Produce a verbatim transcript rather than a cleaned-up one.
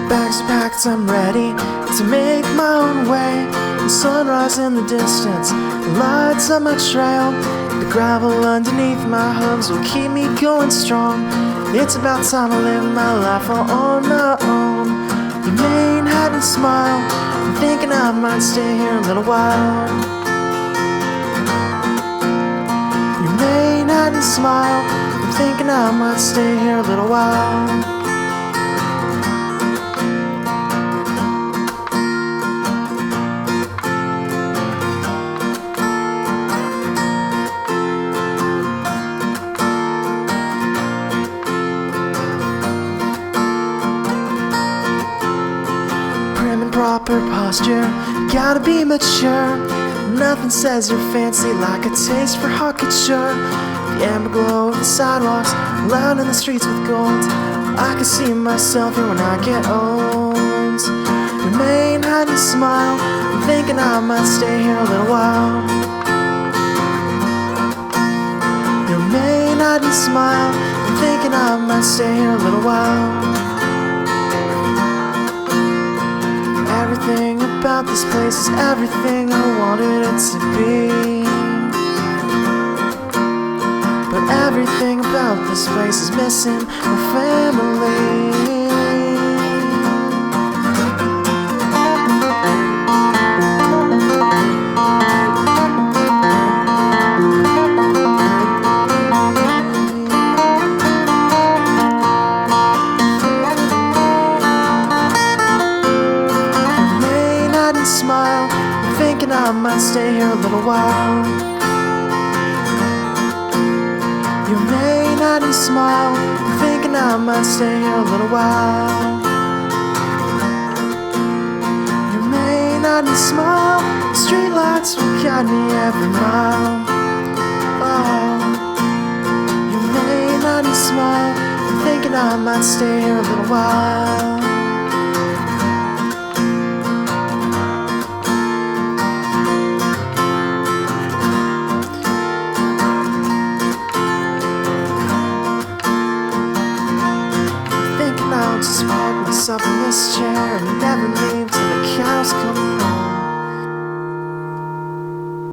Bags are packed, I'm ready to make my own way. The sunrise in the distance lights up my trail. The gravel underneath my hooves will keep me going strong. It's about time I live my life all on my own. Your Manhattan smile, I'm thinking I might stay here a little while. Your Manhattan smile, I'm thinking I might stay here a little while. Proper posture, gotta be mature. Nothing says you're fancy like a taste for hot couture. The amber glow of the sidewalks, lined in the streets with gold. I can see myself here when I get old. Your Manhattan smile, I'm thinking I might stay here a little while. Your Manhattan smile, I'm thinking I might stay here a little while. Everything about this place is everything I wanted it to be. But everything about this place is missing my family. Smile, I'm thinking I might stay here a little while. Your Manhattan smile, I'm thinking I might stay here a little while. Your Manhattan smile, streetlights will guide me every mile. Oh, your Manhattan smile, I'm thinking I might stay here a little while.